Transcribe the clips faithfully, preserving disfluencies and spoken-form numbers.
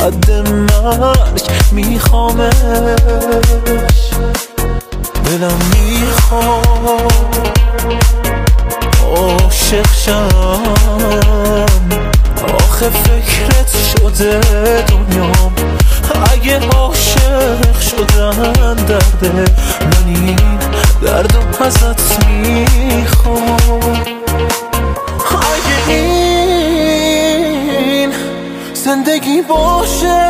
حد مرگ میخوامش. دلم میخواد عاشق شم، آخه فکرت شده دنیام. اگه عاشق شدن درده، من این دردم ازت میخوام. اگه این زندگی باشه،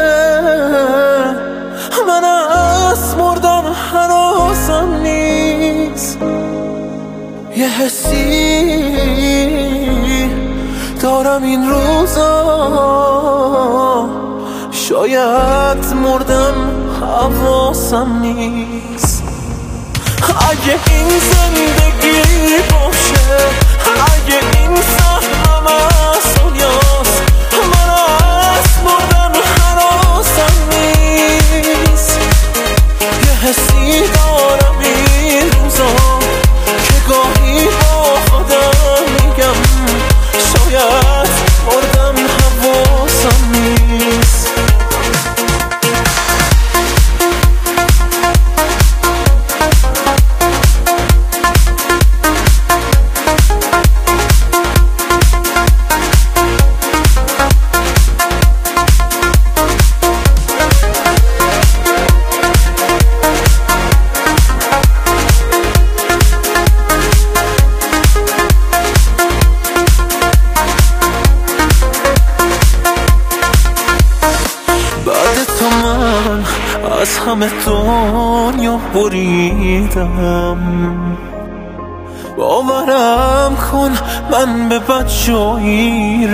من از مردن هنوزم نیست. یه حسی دارم این روزا، شاید مردم حواسم نیست. اگه این زندگی باشه، اگه این سهمم از دنیاست، من از مردن هنوزم نیست. یه حسی دارم این روزا که گاهی با خودم میگم شاید مردم حواسم نیست. از همه دنیا بریدم، باورم کن من به بد جایی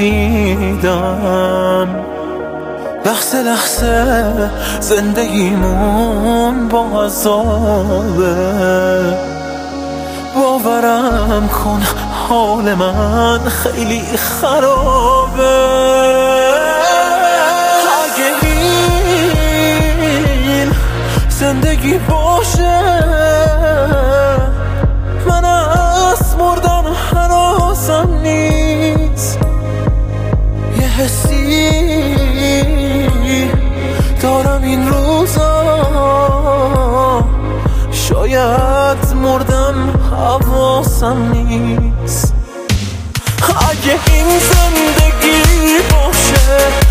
رسیدم. لحظه لحظه زندگیمون با عذابه، باورم کن حال من خیلی خرابه. زندگی باشه، من از مردن هنوزم نیست. یه حسی دارم این روزا، شاید مردم حواسم نیست. اگه این زندگی باشه،